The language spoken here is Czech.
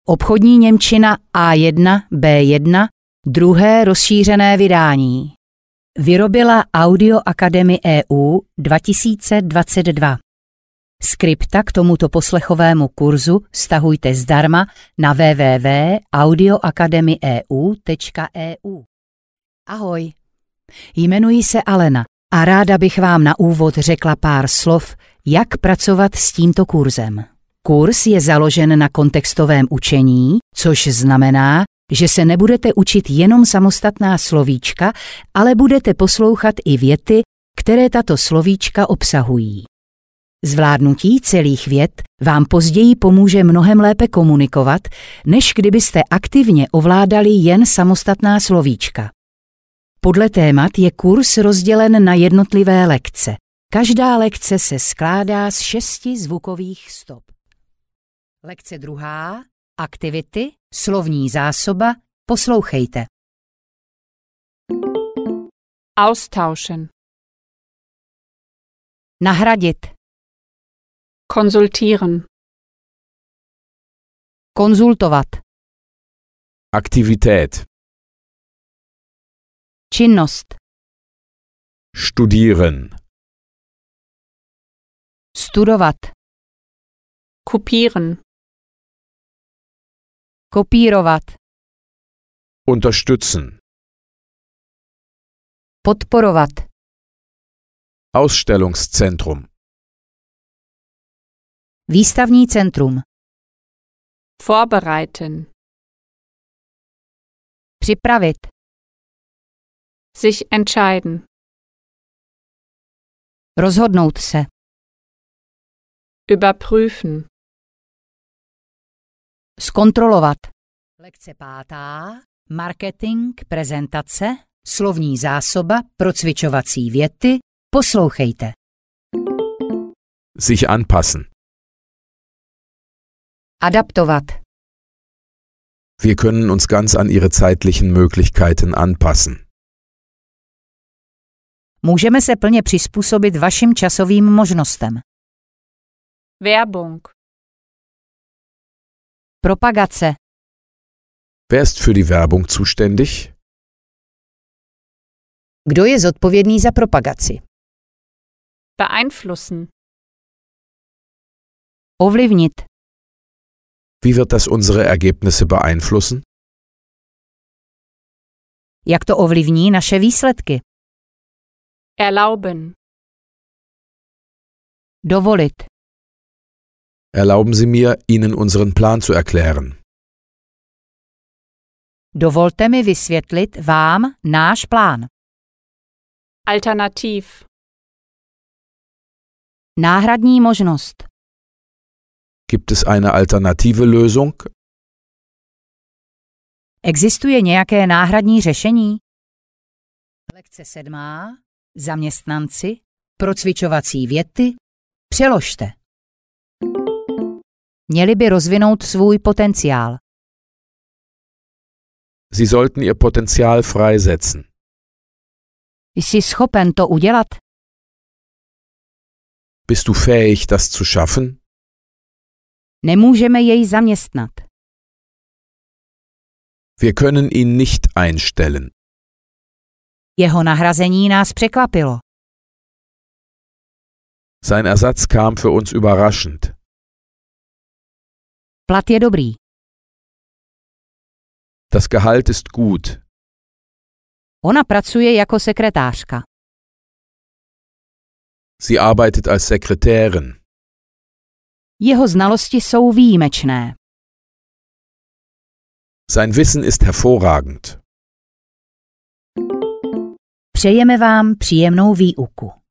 Obchodní němčina A1, B1, druhé rozšířené vydání. Vyrobila Audio Academy EU 2022. Skripta k tomuto poslechovému kurzu stahujte zdarma na www.audioacademyeu.eu. Ahoj, jmenuji se Alena a ráda bych vám na úvod řekla pár slov, jak pracovat s tímto kurzem. Kurz je založen na kontextovém učení, což znamená, že se nebudete učit jenom samostatná slovíčka, ale budete poslouchat i věty, které tato slovíčka obsahují. Zvládnutí celých vět vám později pomůže mnohem lépe komunikovat, než kdybyste aktivně ovládali jen samostatná slovíčka. Podle témat je kurz rozdělen na jednotlivé lekce. Každá lekce se skládá z 6 zvukových stop. Lekce 2. Aktivity, slovní zásoba, poslouchejte. Austauschen. Nahradit. Konsultieren. Konzultovat. Aktivität. Činnost. Studieren. Studovat. Kopieren. Kopírovat. Unterstützen. Podporovat. Ausstellungszentrum. Výstavní centrum. Vorbereiten. Připravit. Sich entscheiden. Rozhodnout se. Überprüfen. Zkontrolovat. Lekce 5. Marketing, prezentace, slovní zásoba, procvičovací věty. Poslouchejte. Sich anpassen. Adaptovat. Wir können uns ganz an ihre zeitlichen Möglichkeiten anpassen. Můžeme se plně přizpůsobit vašim časovým možnostem. Werbung. Propagace. Wer ist für die Werbung zuständig? Kdo je zodpovědný za propagaci? Beeinflussen. Ovlivnit. Wie wird das unsere Ergebnisse beeinflussen? Jak to ovlivní naše výsledky? Erlauben. Dovolit. Erlauben Sie mir, Ihnen unseren Plan zu erklären. Dovolte mi vysvětlit vám náš plán. Alternativ. Náhradní možnost. Gibt es eine alternative Lösung? Existuje nějaké náhradní řešení? Lekce 7. Zaměstnanci, procvičovací věty, přeložte. Měli by rozvinout svůj potenciál. Sie sollten Ihr Potenzial freisetzen. Jsi schopen to udělat? Bist du fähig, das zu schaffen? Nemůžeme jej zaměstnat. Wir können ihn nicht einstellen. Jeho nahrazení nás překvapilo. Sein Ersatz kam für uns überraschend. Plat je dobrý. Das Gehalt ist gut. Ona pracuje jako sekretářka. Sie arbeitet als Sekretärin. Jeho znalosti jsou výjimečné. Sein Wissen ist hervorragend. Přejeme vám příjemnou výuku.